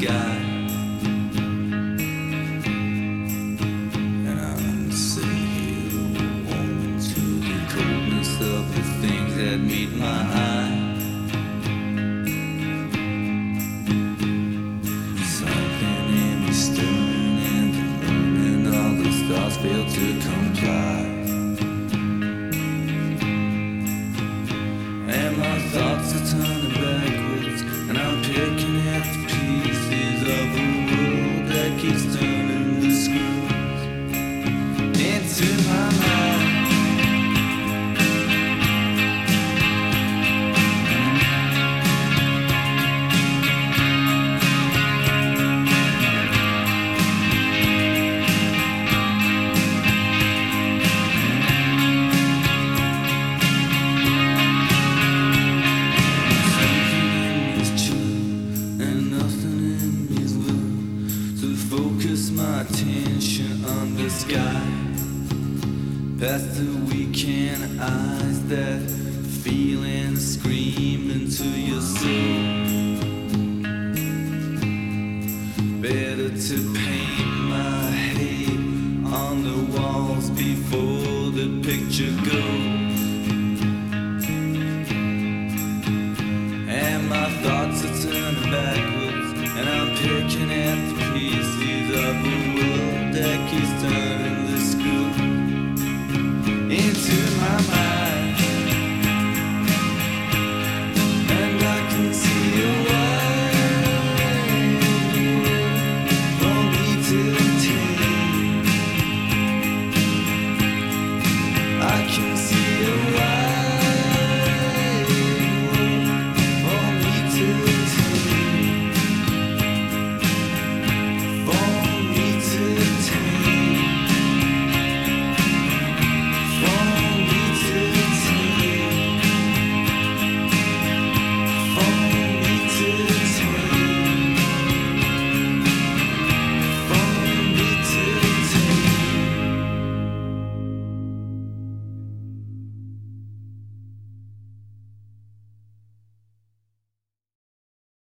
sky. And I'm sitting here warming to the coldness of the things that meet my eye. Something in me stirring and learning all the stars fail to comply. And my thoughts are turning backwards, and I'm picking at the pieces of a world that keeps turning the screws into my mind. Focus my attention on the sky, past the weekend eyes, that feeling scream into your soul. Better to paint my hate on the walls before the picture goes. And my thoughts are turning backwards, and I'm picking at